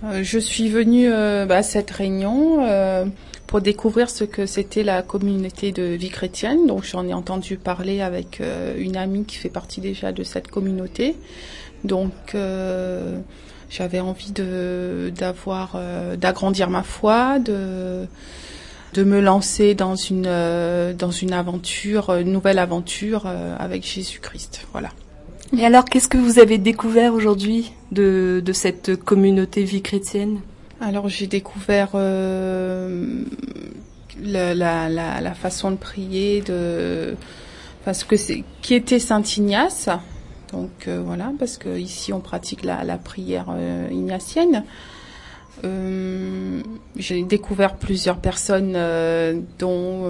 Je suis venue à cette réunion pour découvrir ce que c'était la communauté de vie chrétienne. Donc j'en ai entendu parler avec une amie qui fait partie déjà de cette communauté. Donc j'avais envie d'agrandir ma foi, de me lancer dans une aventure, une nouvelle aventure avec Jésus-Christ. Voilà. Et alors, qu'est-ce que vous avez découvert aujourd'hui de cette communauté vie chrétienne ? Alors, j'ai découvert la façon de prier, qui était Saint Ignace. Donc voilà, parce que ici on pratique la prière ignatienne. J'ai découvert plusieurs personnes, dont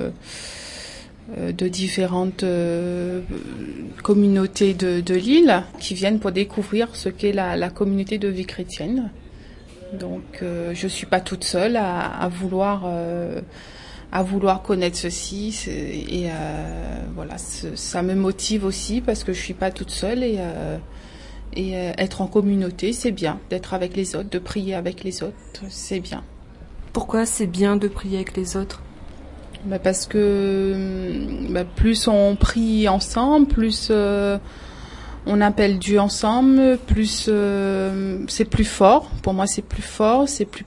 de différentes communautés de l'île qui viennent pour découvrir ce qu'est la communauté de vie chrétienne. Donc je suis pas toute seule à vouloir connaître ceci et voilà, ça me motive aussi parce que je suis pas toute seule et être en communauté, c'est bien, d'être avec les autres, de prier avec les autres, c'est bien. Pourquoi c'est bien de prier avec les autres ? Parce que plus on prie ensemble, plus on appelle Dieu ensemble, plus c'est plus fort. Pour moi, c'est plus fort, c'est plus.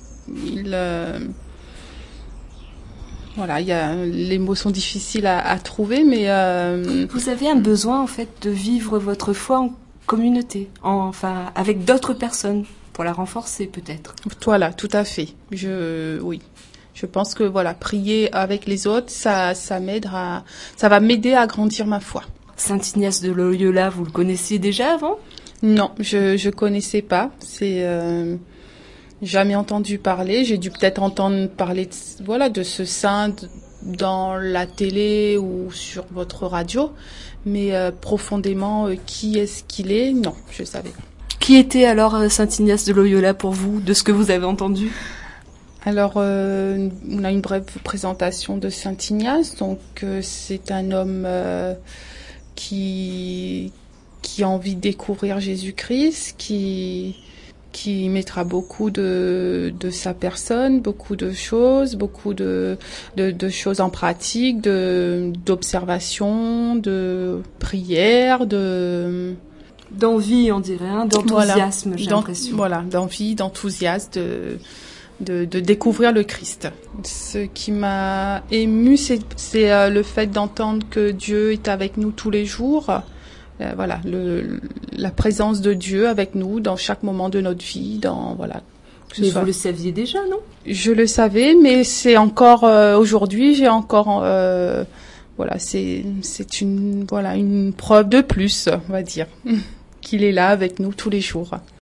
Voilà, les mots sont difficiles à trouver, mais. Vous avez un besoin en fait de vivre votre foi en communauté, enfin avec d'autres personnes pour la renforcer peut-être. Voilà, tout à fait. Oui. Je pense que voilà, prier avec les autres, ça va m'aider à grandir ma foi. Saint Ignace de Loyola, vous le connaissiez déjà avant ? Non, je connaissais pas. C'est jamais entendu parler. J'ai dû peut-être entendre parler de ce saint dans la télé ou sur votre radio, mais profondément qui est-ce qu'il est ? Non, je savais pas. Qui était alors Saint Ignace de Loyola pour vous, de ce que vous avez entendu ? Alors, on a une brève présentation de Saint Ignace. Donc, c'est un homme qui a envie de découvrir Jésus-Christ, qui mettra beaucoup de sa personne, beaucoup de choses en pratique, d'observation, de prière, d'envie, on dirait, d'enthousiasme, j'ai l'impression. Voilà, d'envie, d'enthousiasme, de découvrir le Christ. Ce qui m'a émue, c'est le fait d'entendre que Dieu est avec nous tous les jours. Voilà, la présence de Dieu avec nous dans chaque moment de notre vie. Mais vous le saviez déjà, non ? Je le savais, mais c'est encore aujourd'hui, j'ai encore c'est une preuve de plus, on va dire, qu'il est là avec nous tous les jours.